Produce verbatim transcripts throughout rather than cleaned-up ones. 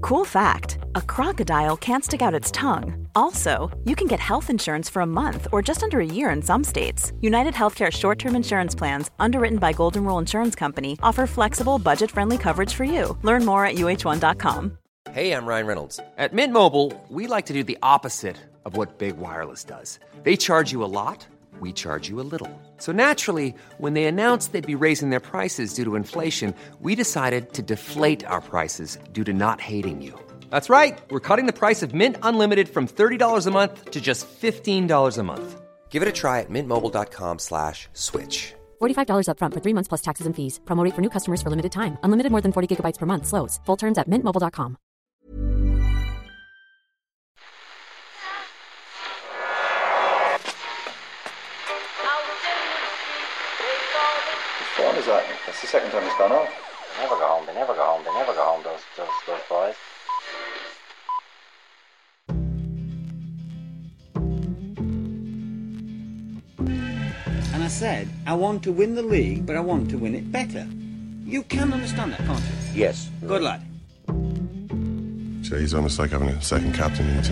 Cool fact, a crocodile can't stick out its tongue. Also, you can get health insurance for a month or just under a year in some states. United Healthcare short-term insurance plans, underwritten by Golden Rule Insurance Company, offer flexible, budget-friendly coverage for you. Learn more at U H one dot com. Hey, I'm Ryan Reynolds. At Mint Mobile, we like to do the opposite of what Big Wireless does. They charge you a lot, we charge you a little. So naturally, when they announced they'd be raising their prices due to inflation, we decided to deflate our prices due to not hating you. That's right. We're cutting the price of Mint Unlimited from thirty dollars a month to just fifteen dollars a month. Give it a try at mintmobile.com slash switch. forty-five dollars up front for three months plus taxes and fees. Promo rate for new customers for limited time. Unlimited more than forty gigabytes per month. Slows full terms at mint mobile dot com. What is that? That's the second time it's gone off. They never go home, they never go home, they never go home, those, those, those boys. And I said, I want to win the league, but I want to win it better. You can understand that, can't you? Yes. Good lad. So he's almost like having a second captain in the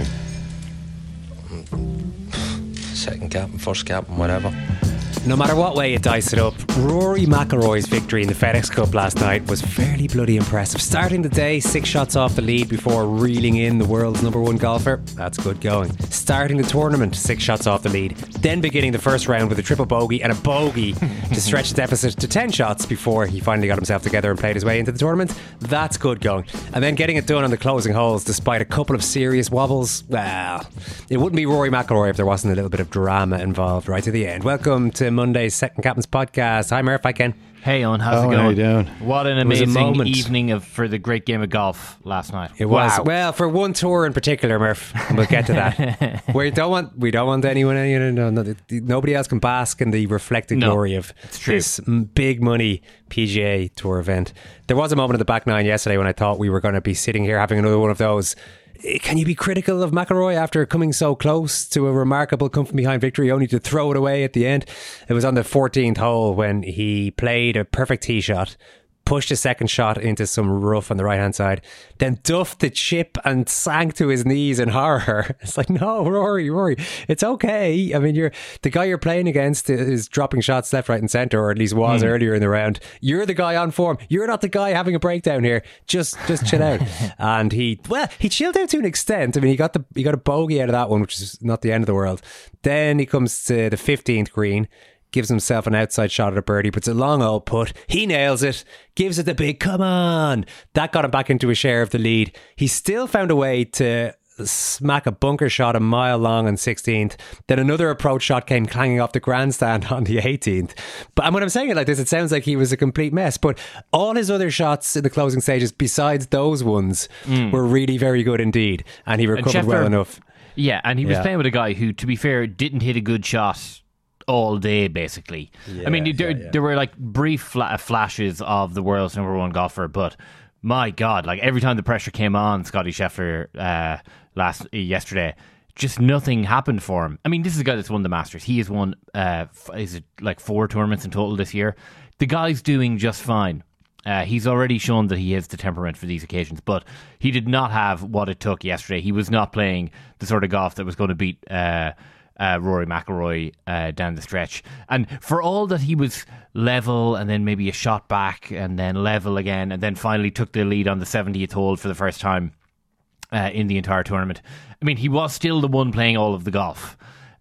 team. Second captain, first captain, whatever. No matter what way you dice it up, Rory McIlroy's victory in the FedEx Cup last night was fairly bloody impressive. Starting the day, six shots off the lead before reeling in the world's number one golfer. That's good going. Starting the tournament, six shots off the lead. Then beginning the first round with a triple bogey and a bogey to stretch the deficit to ten shots before he finally got himself together and played his way into the tournament. That's good going. And then getting it done on the closing holes despite a couple of serious wobbles. Well, it wouldn't be Rory McIlroy if there wasn't a little bit of drama involved right to the end. Welcome to Monday's Second Captain's Podcast. Hi Murph, hi Ken. Hey Owen, how's oh, it going? How you doing? What an amazing evening of for the great game of golf last night. It wow. was. Well, for one tour in particular, Murph, and we'll get to that. we don't want we don't want anyone, you know, no, nobody else can bask in the reflected no, glory of this big money P G A Tour event. There was a moment in the back nine yesterday when I thought we were going to be sitting here having another one of those. Can you be critical of McIlroy after coming so close to a remarkable come from behind victory only to throw it away at the end? It was on the fourteenth hole when he played a perfect tee shot, pushed a second shot into some rough on the right hand side, then duffed the chip and sank to his knees in horror. It's like, no, Rory, Rory, it's okay. I mean, you're the guy you're playing against is dropping shots left, right and centre, or at least was mm. earlier in the round. You're the guy on form. You're not the guy having a breakdown here. Just just chill out. And he, well, he chilled out to an extent. I mean, he got the he got a bogey out of that one, which is not the end of the world. Then he comes to the fifteenth green, gives himself an outside shot at a birdie, puts a long old putt. He nails it, gives it the big come on. That got him back into a share of the lead. He still found a way to smack a bunker shot a mile long on sixteenth. Then another approach shot came clanging off the grandstand on the eighteenth. But and when I'm saying it like this, it sounds like he was a complete mess. But all his other shots in the closing stages, besides those ones, mm. were really very good indeed. And he recovered and Scheffler, well enough. Yeah, and he was yeah. playing with a guy who, to be fair, didn't hit a good shot all day, basically. Yeah, I mean, there, yeah, yeah. there were like brief fla- flashes of the world's number one golfer, but my God, like every time the pressure came on Scotty Scheffler uh, last uh, yesterday, just nothing happened for him. I mean, this is a guy that's won the Masters. He has won, uh, f- is it like four tournaments in total this year? The guy's doing just fine. Uh, he's already shown that he has the temperament for these occasions, but he did not have what it took yesterday. He was not playing the sort of golf that was going to beat Uh, Uh, Rory McIlroy uh, down the stretch. And for all that he was level and then maybe a shot back and then level again and then finally took the lead on the seventieth hole for the first time uh, in the entire tournament, I mean, he was still the one playing all of the golf.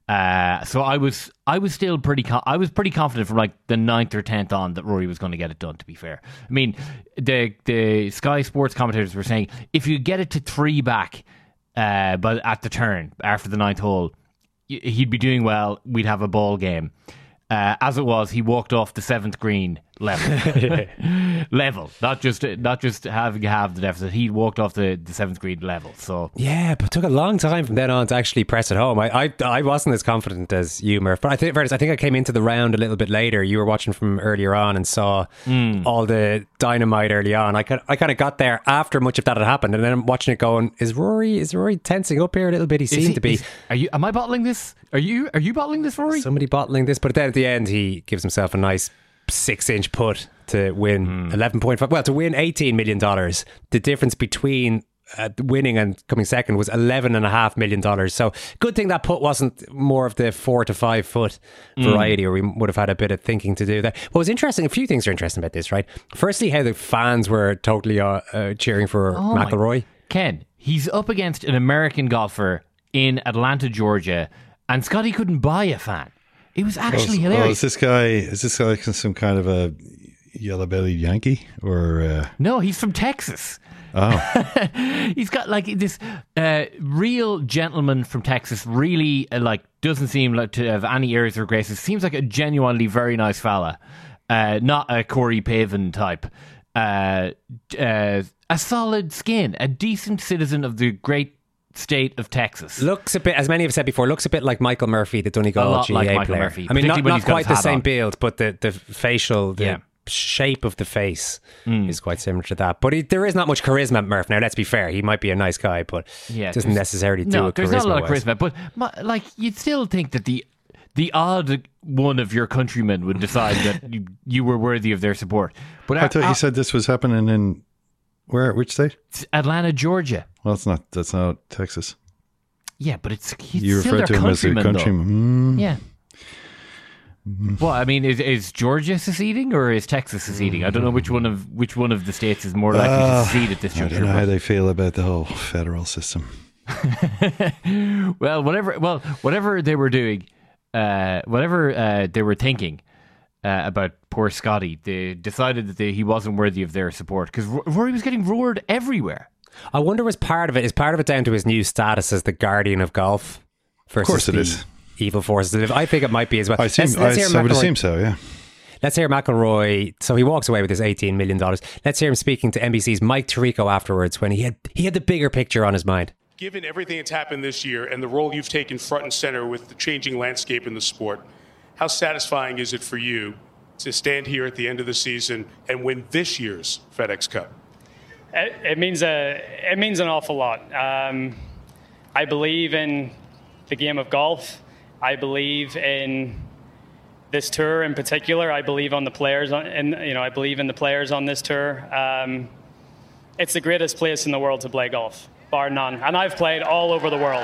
Uh, so I was I was still pretty com- I was pretty confident from like the ninth or tenth on that Rory was going to get it done, to be fair. I mean, the the Sky Sports commentators were saying if you get it to three back uh, but at the turn after the ninth hole, he'd be doing well, we'd have a ball game. Uh, as it was, he walked off the seventh green level. level. Not just not just having have the deficit. He walked off the, the seventh green level. So yeah, but it took a long time from then on to actually press it home. I I, I wasn't as confident as you, Murph. But I think, I think I came into the round a little bit later. You were watching from earlier on and saw mm. all the dynamite early on. I kind I kind of got there after much of that had happened, and then I'm watching it going, is Rory is Rory tensing up here a little bit? He seemed he, to be. Is, are you? Am I bottling this? Are you? Are you bottling this, Rory? Somebody bottling this, but then at the end he gives himself a nice six-inch putt to win mm. eleven point five. Well, to win eighteen million dollars. The difference between uh, winning and coming second was eleven and a half million dollars. So good thing that putt wasn't more of the four to five foot variety, mm. or we would have had a bit of thinking to do that. What was interesting, a few things are interesting about this, right? Firstly, how the fans were totally uh, uh, cheering for oh McIlroy. Ken, he's up against an American golfer in Atlanta, Georgia, and Scotty couldn't buy a fan. It was actually oh, hilarious. Oh, is this guy? Is this guy some kind of a yellow-bellied Yankee, or uh... no? He's from Texas. Oh, he's got like this uh, real gentleman from Texas. Really, uh, like doesn't seem like to have any airs or graces. Seems like a genuinely very nice fella, uh, not a Corey Pavin type. Uh, uh, a solid skin, a decent citizen of the great state of Texas. Looks a bit, as many have said before, looks a bit like Michael Murphy, the Donegal G A like player. Michael Murphy, I mean, not, not quite the same on. build, but the, the facial, the yeah. shape of the face mm. is quite similar to that. But he, there is not much charisma at Murph. Now, let's be fair, he might be a nice guy, but yeah, doesn't necessarily do no, it. There's not a lot of charisma, but my, like you'd still think that the the odd one of your countrymen would decide that you, you were worthy of their support. But I, I thought you said this was happening in where? Which state? Atlanta, Georgia. Well, it's not. That's not Texas. Yeah, but it's he's you still refer to him as a countryman. Mm. Yeah. Mm. Well, I mean, is is Georgia seceding or is Texas seceding? I don't know which one of which one of the states is more likely uh, to secede at this juncture. I don't know how they feel about the whole federal system. well, whatever. Well, whatever they were doing, uh, whatever uh, they were thinking uh, about poor Scotty, they decided that they, he wasn't worthy of their support because Rory was getting roared everywhere. I wonder was part of it is part of it down to his new status as the guardian of golf versus of course it the is. evil forces. I think it might be as well. I, assume, let's, let's I, hear I would assume so, yeah. Let's hear McIlroy. So he walks away with his eighteen million dollars. Let's hear him speaking to N B C's Mike Tirico afterwards when he had he had the bigger picture on his mind. Given everything that's happened this year and the role you've taken front and center with the changing landscape in the sport, how satisfying is it for you to stand here at the end of the season and win this year's FedEx Cup? It, it means a it means an awful lot. Um, I believe in the game of golf. I believe in this tour in particular. I believe on the players, on, and you know, I believe in the players on this tour. Um, it's the greatest place in the world to play golf, bar none. And I've played all over the world.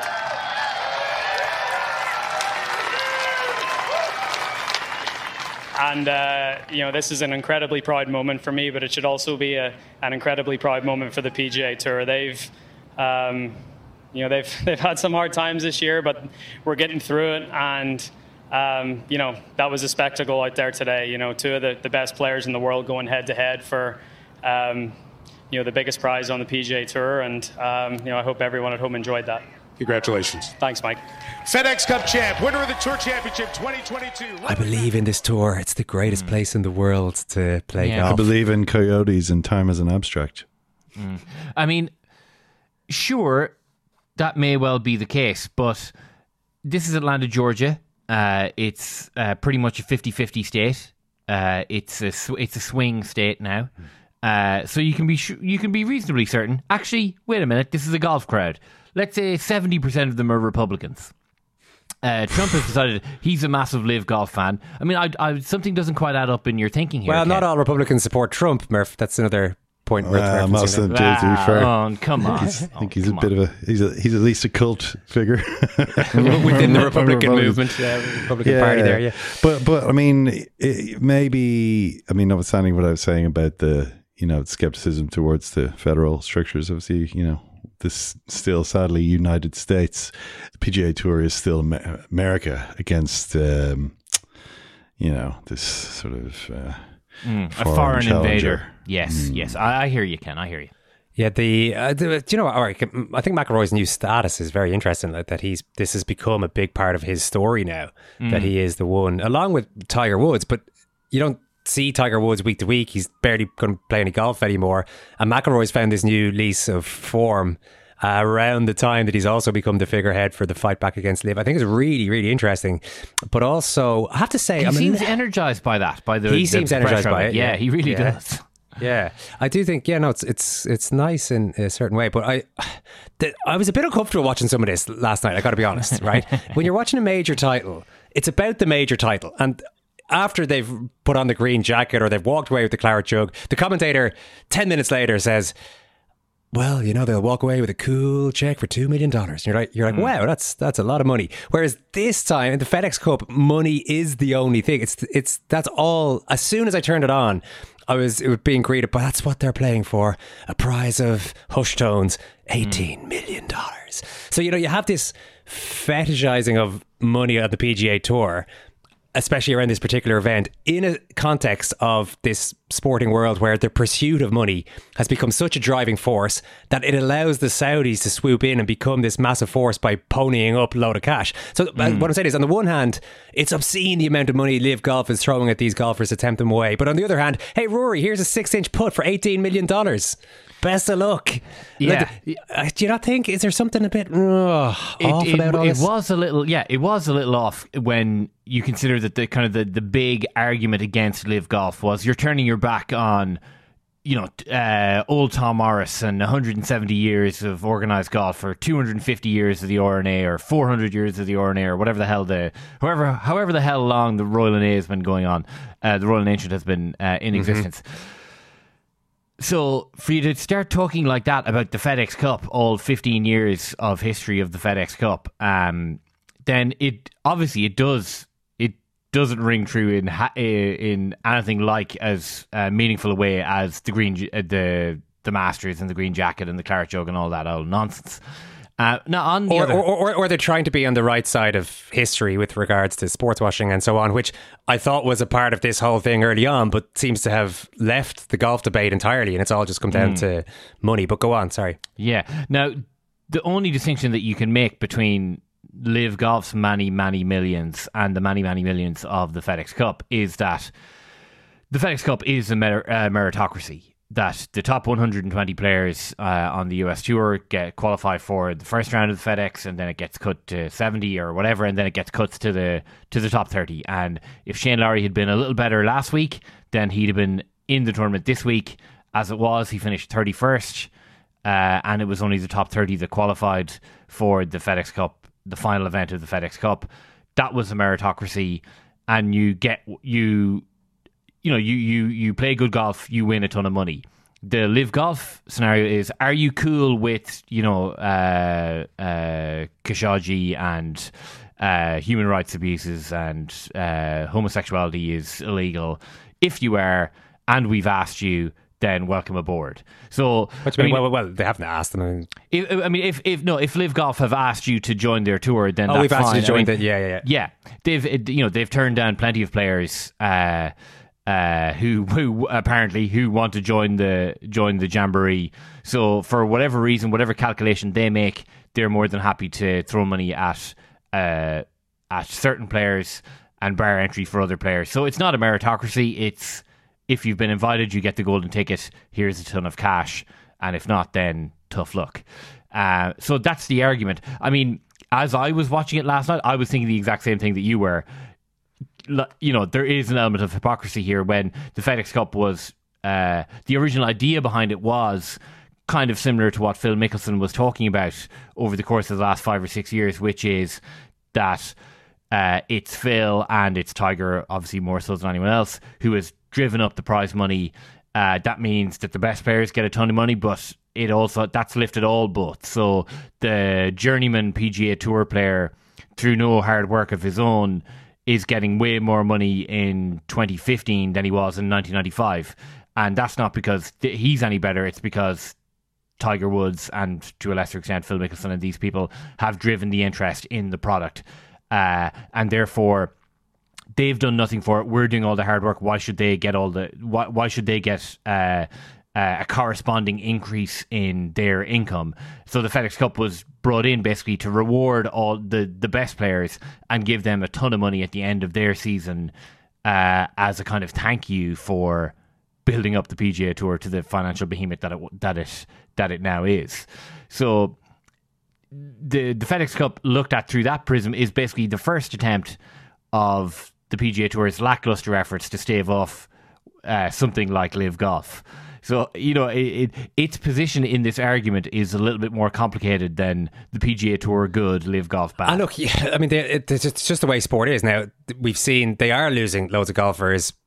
And, uh, you know, this is an incredibly proud moment for me, but it should also be a, an incredibly proud moment for the P G A Tour. They've, um, you know, they've they've had some hard times this year, but we're getting through it. And, um, you know, that was a spectacle out there today. You know, two of the, the best players in the world going head-to-head for, um, you know, the biggest prize on the P G A Tour. And, um, you know, I hope everyone at home enjoyed that. Congratulations. Thanks, Mike. FedEx Cup champ, winner of the Tour Championship twenty twenty-two. I believe in this tour. It's the greatest mm. place in the world to play yeah. golf. I believe in coyotes and time as an abstract. Mm. I mean, sure, that may well be the case, but this is Atlanta, Georgia. Uh, it's uh, pretty much a fifty-fifty state. Uh, it's a sw- it's a swing state now. Uh, so you can be sh- you can be reasonably certain. Actually, wait a minute. This is a golf crowd. Let's say seventy percent of them are Republicans. Uh, Trump has decided he's a massive live golf fan. I mean, I, I, something doesn't quite add up in your thinking here. Well, Ken. not all Republicans support Trump, Murph. That's another point worth uh, referencing. Most of them do, to be fair. Oh, come on. I think he's oh, a bit on. of a he's, a he's at least a cult figure within the Republican movement, yeah, Republican yeah, Party there. Yeah, but but I mean, it, maybe I mean, notwithstanding what I was saying about the you know skepticism towards the federal structures, obviously, you know. This still sadly United States, the P G A Tour is still America against um, you know this sort of uh, mm, foreign a foreign challenger. invader. Yes, mm. yes, I, I hear you, Ken. I hear you. Yeah, the, uh, the do you know what? All right, I think McIlroy's new status is very interesting. That, that he's this has become a big part of his story now. Mm. That he is the one, along with Tiger Woods. But you don't see Tiger Woods week to week. He's barely going to play any golf anymore. And McIlroy's found this new lease of form uh, around the time that he's also become the figurehead for the fight back against Liv. I think it's really, really interesting. But also, I have to say, he I mean, seems energized by that. By the he the seems energized by it. Yeah, yeah, he really yeah. does. Yeah, I do think. Yeah, no, it's it's it's nice in a certain way. But I, the, I was a bit uncomfortable watching some of this last night. I got to be honest, right? When you're watching a major title, it's about the major title, and after they've put on the green jacket or they've walked away with the claret jug, the commentator ten minutes later says, well, you know, they'll walk away with a cool check for two million dollars. You're like, you're like, mm. wow, that's that's a lot of money. Whereas this time in the FedEx Cup, money is the only thing. It's it's that's all. As soon as I turned it on, I was it was being greeted, but that's what they're playing for: a prize of hush tones, eighteen mm. million dollars. So you know, you have this fetishizing of money at the P G A Tour, especially around this particular event, in a context of this sporting world where the pursuit of money has become such a driving force that it allows the Saudis to swoop in and become this massive force by ponying up a load of cash. So mm. what I'm saying is, on the one hand, it's obscene the amount of money Liv Golf is throwing at these golfers to tempt them away. But on the other hand, hey, Rory, here's a six-inch putt for eighteen million dollars. Best of luck. Yeah. Like, do you not think, is there something a bit uh, off it, it, about all it this? It was a little, yeah, it was a little off when you consider that the kind of the, the big argument against Liv Golf was you're turning your back on, you know, uh, old Tom Morris and one hundred seventy years of organised golf, or two hundred fifty years of the R N A, or four hundred years of the R N A, or whatever the hell the, however, however the hell long the Royal N A has been going on, uh, the Royal and Ancient has been uh, in mm-hmm. existence. So for you to start talking like that about the FedEx Cup, all fifteen years of history of the FedEx Cup, um, then it obviously it does it doesn't ring true in ha- in anything like as uh, meaningful a way as the green uh, the the Masters and the Green Jacket and the Claret Jug and all that old nonsense. Uh, now on the or, other, or, or, or they're trying to be on the right side of history with regards to sports washing and so on, which I thought was a part of this whole thing early on, but seems to have left the golf debate entirely, and it's all just come down mm. to money. But go on, sorry. Yeah. Now, the only distinction that you can make between Liv Golf's many, many millions and the many, many millions of the FedEx Cup is that the FedEx Cup is a mer- uh, meritocracy. That the top one hundred twenty players uh, on the U S Tour get qualify for the first round of the FedEx, and then it gets cut to seventy or whatever, and then it gets cut to the to the top thirty. And if Shane Lowry had been a little better last week, then he'd have been in the tournament this week. As it was, he finished thirty-first, uh, and it was only the top thirty that qualified for the FedEx Cup, the final event of the FedEx Cup. That was a meritocracy, and you get you. You know, you, you, you play good golf, you win a ton of money. The Liv Golf scenario is: are you cool with, you know, uh, uh, Khashoggi and uh, human rights abuses and uh, homosexuality is illegal? If you are, and we've asked you, then welcome aboard. So, Which I mean, well, well, they haven't asked them. I mean, if, I mean, if if no, if Liv Golf have asked you to join their tour, then oh, that's we've asked fine. you to join I mean, the yeah, yeah, yeah. Yeah, they've you know they've turned down plenty of players. Uh, Uh, who who apparently who want to join the join the jamboree. So for whatever reason, whatever calculation they make, they're more than happy to throw money at uh, at certain players and bar entry for other players. So it's not a meritocracy. It's if you've been invited, you get the golden ticket. Here's a ton of cash, and if not, then tough luck. Uh, so that's the argument. I mean, as I was watching it last night, I was thinking the exact same thing that you were. You know, there is an element of hypocrisy here when the FedEx Cup was, uh, the original idea behind it was kind of similar to what Phil Mickelson was talking about over the course of the last five or six years, which is that uh, it's Phil and it's Tiger, obviously more so than anyone else, who has driven up the prize money. Uh, that means that the best players get a ton of money, but it also, that's lifted all boats. So the journeyman P G A Tour player, through no hard work of his own, is getting way more money in twenty fifteen than he was in nineteen ninety-five. And that's not because th- he's any better. It's because Tiger Woods and, to a lesser extent, Phil Mickelson and these people have driven the interest in the product. Uh, and therefore, they've done nothing for it. We're doing all the hard work. Why should they get all the... Why, why should they get... Uh, Uh, a corresponding increase in their income? So the FedEx Cup was brought in basically to reward all the, the best players and give them a ton of money at the end of their season uh, as a kind of thank you for building up the P G A Tour to the financial behemoth that it that it that it now is. So the the FedEx Cup, looked at through that prism, is basically the first attempt of the P G A Tour's lackluster efforts to stave off uh, something like Liv Golf. So, you know, it, it, its position in this argument is a little bit more complicated than the P G A Tour good, Liv Golf bad. And look, yeah, I mean, they, it, it's just the way sport is now. We've seen they are losing loads of golfers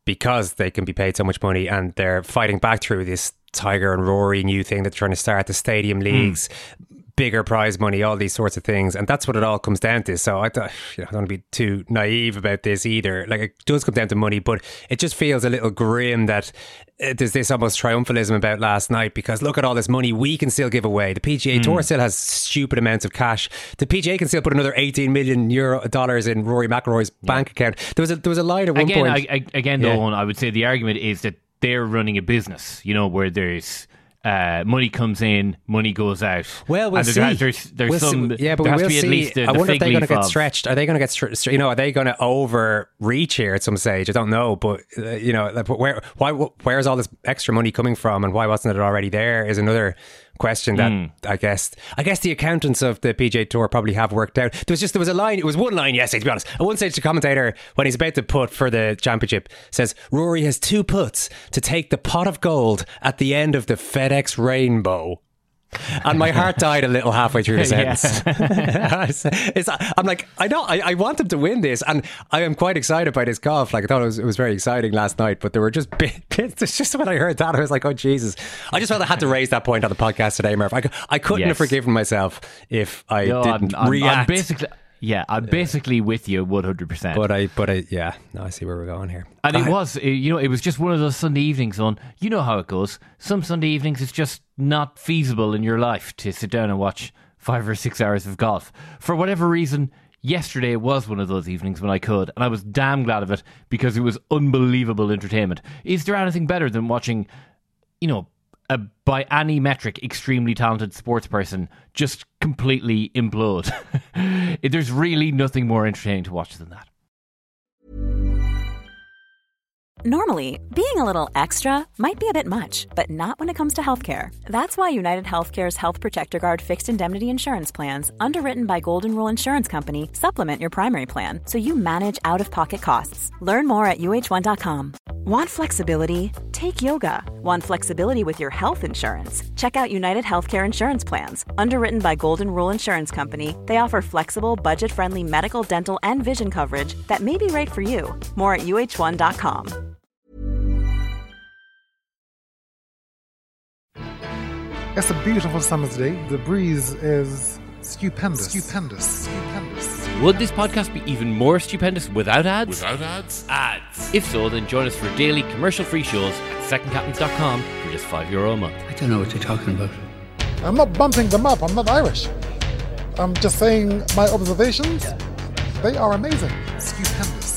because they can be paid so much money and they're fighting back through this Tiger and Rory new thing that they're trying to start, the stadium leagues, mm. bigger prize money, all these sorts of things. And that's what it all comes down to. So I, thought, you know, I don't want to be too naive about this either. Like, it does come down to money, but it just feels a little grim that uh, there's this almost triumphalism about last night because look at all this money we can still give away. The P G A mm. Tour still has stupid amounts of cash. The P G A can still put another eighteen million euro dollars in Rory McIlroy's yeah. bank account. There was a, there was a line at one again, point. I, I, again, yeah. though, I would say the argument is that they're running a business, you know, where there's uh, money comes in, money goes out. Well, we'll and see. There's, there's, there's we'll some. See. Yeah, but there we'll has to be see. At least the, I the wonder if they're going to get of, stretched. Are they going to get, stretched? You know, are they going to overreach here at some stage? I don't know, but uh, you know, like, where, why, where's all this extra money coming from, and why wasn't it already there? Is another question that mm. I guess I guess the accountants of the P G A Tour probably have worked out. There was just there was a line, it was one line yesterday, to be honest. At one stage the commentator, when he's about to putt for the championship, says Rory has two putts to take the pot of gold at the end of the FedEx Rainbow. And my heart died a little halfway through the sentence. Yeah. it's, I'm like, I know, I, I want him to win this, and I am quite excited by this golf. Like, I thought it was, it was very exciting last night, but there were just bits. It's just when I heard that, I was like, oh Jesus! I just felt I had to raise that point on the podcast today, Murph. I, I couldn't yes. have forgiven myself if I no, didn't I'm, I'm, react. I'm basically. Yeah, I'm basically with you one hundred percent. But I, but I, yeah, no, I see where we're going here. And I, it was, you know, it was just one of those Sunday evenings on, you know how it goes. Some Sunday evenings it's just not feasible in your life to sit down and watch five or six hours of golf. For whatever reason, yesterday was one of those evenings when I could, and I was damn glad of it because it was unbelievable entertainment. Is there anything better than watching, you know, a, by any metric, extremely talented sports person just completely implode? There's really nothing more entertaining to watch than that. Normally, being a little extra might be a bit much, but not when it comes to healthcare. That's why United Healthcare's Health Protector Guard fixed indemnity insurance plans, underwritten by Golden Rule Insurance Company, supplement your primary plan so you manage out-of-pocket costs. Learn more at U H one dot com. Want flexibility? Take yoga. Want flexibility with your health insurance? Check out United Healthcare Insurance Plans. Underwritten by Golden Rule Insurance Company, they offer flexible, budget-friendly medical, dental, and vision coverage that may be right for you. More at U H one dot com. It's a beautiful summer's day. The breeze is stupendous. Stupendous. Stupendous. Would this podcast be even more stupendous without ads? Without ads? Ads. If so, then join us for daily commercial-free shows at second captains dot com for just five euro a month. I don't know what you're talking about. I'm not bumping them up. I'm not Irish. I'm just saying my observations. They are amazing. Stupendous.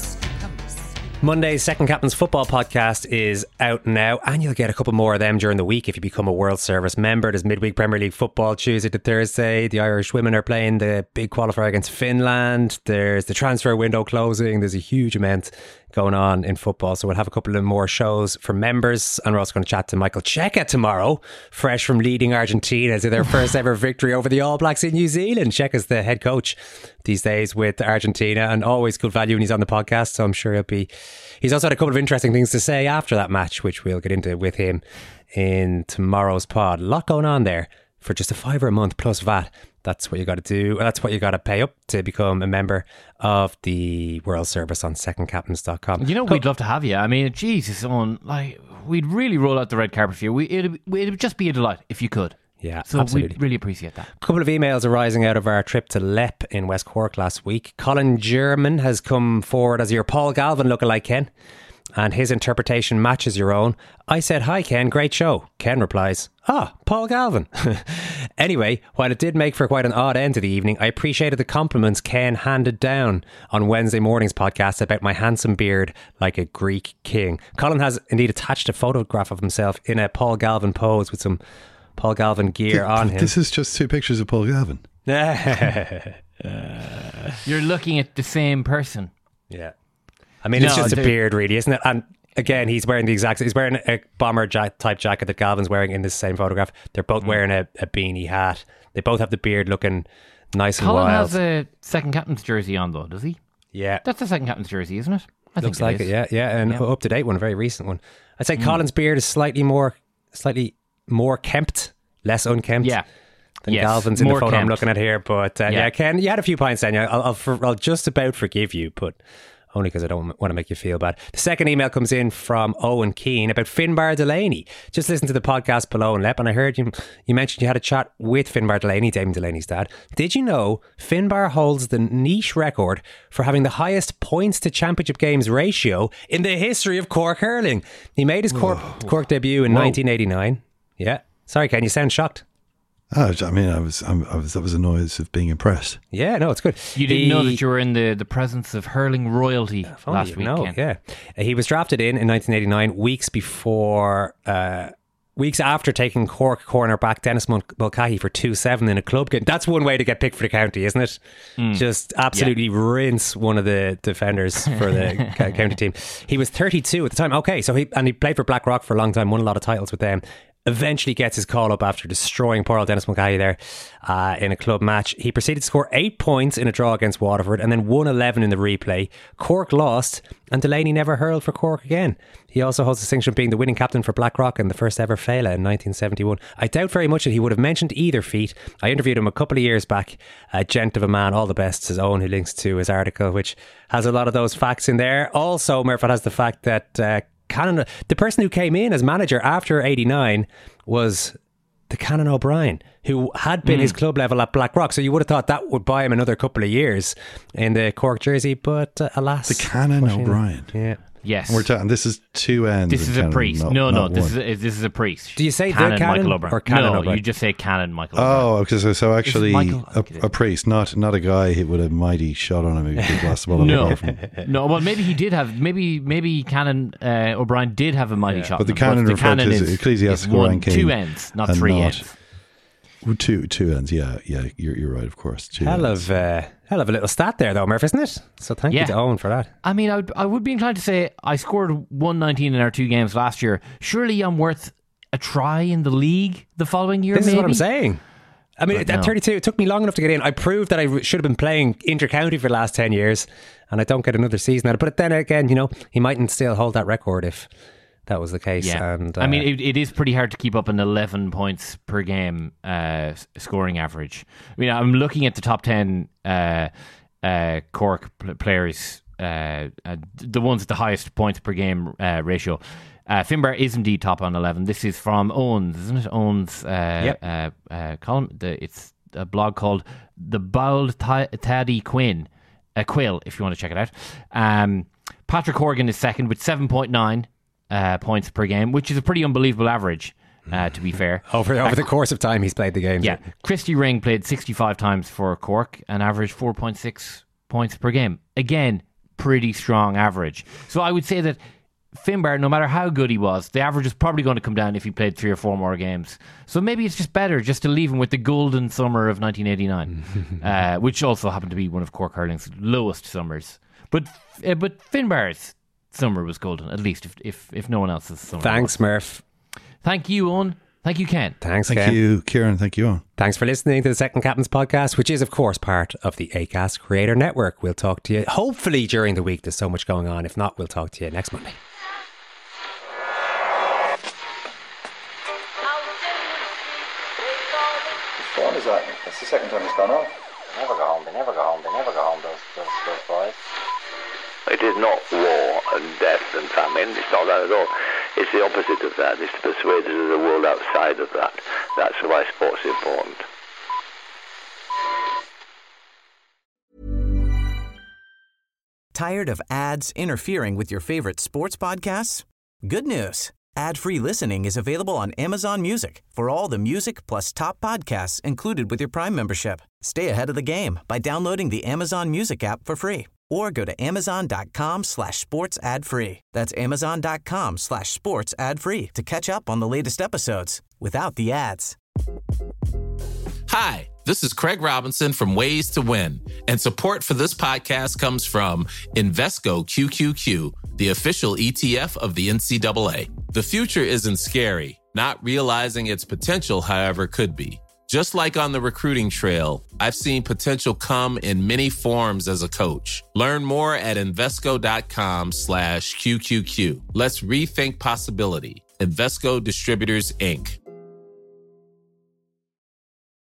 Monday's Second Captain's Football Podcast is out now, and you'll get a couple more of them during the week if you become a World Service member. There's midweek Premier League football Tuesday to Thursday. The Irish women are playing the big qualifier against Finland. There's the transfer window closing. There's a huge amount going on in football, so we'll have a couple of more shows for members, and we're also going to chat to Michael Cheika tomorrow, fresh from leading Argentina to their first ever victory over the All Blacks in New Zealand. Cheika's the head coach these days with Argentina, and always good value when he's on the podcast, so I'm sure he'll be he's also had a couple of interesting things to say after that match, which we'll get into with him in tomorrow's pod. A lot going on there for just a fiver a month plus V A T. That's what you got to do. That's what you got to pay up to become a member of the World Service on second captains dot com. You know, we'd love to have you. I mean, Jesus, on like we'd really roll out the red carpet for you. We, it'd, it'd just be a delight if you could. Yeah, so absolutely. we'd really appreciate that. A couple of emails arising out of our trip to Lepp in West Cork last week. Colin German has come forward as your Paul Galvin lookalike, Ken, and his interpretation matches your own. I said, hi Ken, great show. Ken replies, ah, Paul Galvin. Anyway, while it did make for quite an odd end to the evening, I appreciated the compliments Ken handed down on Wednesday morning's podcast about my handsome beard like a Greek king. Colin has indeed attached a photograph of himself in a Paul Galvin pose with some Paul Galvin gear Th- on him. This is just two pictures of Paul Galvin. uh, You're looking at the same person. Yeah. I mean, no, it's just a beard, really, isn't it? And again, he's wearing the exact... He's wearing a bomber jack type jacket that Galvin's wearing in this same photograph. They're both mm. wearing a, a beanie hat. They both have the beard looking nice and Colin wild. Colin has a second captain's jersey on, though, does he? Yeah. That's a second captain's jersey, isn't it? I Looks think it like is. it, yeah. Yeah, and yeah. up-to-date one, a very recent one. I'd say mm. Colin's beard is slightly more... Slightly more kempt, less unkempt. Yeah. Than yes, Galvin's in the photo kempt. I'm looking at here. But uh, yeah. yeah, Ken, you had a few pints then. I'll, I'll, for, I'll just about forgive you, but only because I don't want to make you feel bad. The second email comes in from Owen Keane about Finbar Delaney. Just listen to the podcast below and Lep, and I heard you you mentioned you had a chat with Finbar Delaney, Damon Delaney's dad. Did you know Finbar holds the niche record for having the highest points to championship games ratio in the history of Cork hurling? He made his Cork, Cork debut in Whoa. nineteen eighty-nine. Yeah. Sorry, Ken, you sound shocked. Oh, I mean, I was, I was, that was a noise of being impressed. Yeah, no, it's good. You didn't he, know that you were in the, the presence of hurling royalty last week. No, yeah. He was drafted in in nineteen eighty-nine, weeks before, uh, weeks after taking Cork cornerback Dennis Mulcahy for two seven in a club game. That's one way to get picked for the county, isn't it? Mm. Just absolutely yeah. rinse one of the defenders for the county team. He was thirty-two at the time. Okay, so he and he played for Blackrock for a long time, won a lot of titles with them. Eventually gets his call up after destroying poor old Dennis Mulcahy there uh, in a club match. He proceeded to score eight points in a draw against Waterford and then won eleven in the replay. Cork lost and Delaney never hurled for Cork again. He also holds the distinction of being the winning captain for Blackrock and the first ever Fela in nineteen seventy-one. I doubt very much that he would have mentioned either feat. I interviewed him a couple of years back. A gent of a man, all the best, his own, who links to his article, which has a lot of those facts in there. Also, Murphy has the fact that uh, Canon, the person who came in as manager after eighty-nine was the Canon O'Brien, who had been mm. his club level at Blackrock. So you would have thought that would buy him another couple of years in the Cork jersey, but uh, alas. The Canon O'Brien. Yeah. Yes. We're talking, this is two ends. This is a Canon, priest. not, no, no, not this one. is a, this is a priest. Do you say Canon the Canon Michael O'Brien? or Canon No, O'Brien? you just say Canon Michael O'Brien. Oh, okay, so, so actually a, Okay. a priest, not not a guy who with a mighty shot on him who could blast the ball no, from. no. Well, maybe he did have. Maybe maybe Canon uh, O'Brien did have a mighty yeah. shot. But the him, Canon but the referred Canon to is, his ecclesiastical is one, ranking. two ends, not three not, ends. Two two ends. Yeah, yeah. You're you're right. Of course. Two hell ends. of uh, hell of a little stat there, though, Murph, isn't it? So thank yeah. you to Owen for that. I mean, I would, I would be inclined to say I scored one nineteen in our two games last year. Surely I'm worth a try in the league the following year. This maybe? is what I'm saying. I mean, But at no. thirty-two, it took me long enough to get in. I proved that I should have been playing inter-county for the last ten years, and I don't get another season at it. But then again, you know, he mightn't still hold that record if that was the case. Yeah. And, uh, I mean, it, it is pretty hard to keep up an eleven points per game uh, scoring average. I mean, I'm looking at the top ten uh, uh, Cork pl- players, uh, uh, the ones with the highest points per game uh, ratio. Uh, Finbar is indeed top on eleven. This is from Owens, isn't it? Owens uh, yep. uh, uh, column. The, it's a blog called The Bowled Taddy Quinn, uh, Quill, if you want to check it out. Um, Patrick Horgan is second with seven point nine. Uh, points per game, which is a pretty unbelievable average, uh, to be fair. over over uh, the course of time he's played the games. Yeah. Christy Ring played sixty-five times for Cork and averaged four point six points per game. Again, pretty strong average. So I would say that Finbar, no matter how good he was, the average is probably going to come down if he played three or four more games. So maybe it's just better just to leave him with the golden summer of nineteen eighty-nine, uh, which also happened to be one of Cork hurling's lowest summers. But uh, but Finbar's summer was golden, at least if if, if no one else's summer. Thanks, was. Murph. Thank you, Owen. Thank you, Ken. Thanks, Thank Ken. you, Kieran. Thank you, Owen. Thanks for listening to the Second Captain's podcast, which is, of course, part of the Acast Creator Network. We'll talk to you hopefully during the week. There's so much going on. If not, we'll talk to you next Monday. Which one is that? That's the second time it's gone off. They never go home, they never go home, they never go home, those, those, those boys. It is not war and death and famine. It's not that at all. It's the opposite of that. It's to persuade us of the world outside of that. That's why sport's important. Tired of ads interfering with your favorite sports podcasts? Good news. Ad-free listening is available on Amazon Music for all the music plus top podcasts included with your Prime membership. Stay ahead of the game by downloading the Amazon Music app for free or go to amazon.com slash sports ad free. That's amazon.com slash sports ad free to catch up on the latest episodes without the ads. Hi, this is Craig Robinson from Ways to Win, and support for this podcast comes from Invesco Q Q Q, the official E T F of the N C double A. The future isn't scary. Not realizing its potential, however, could be. Just like on the recruiting trail, I've seen potential come in many forms as a coach. Learn more at Invesco.com slash QQQ. Let's rethink possibility. Invesco Distributors, Incorporated.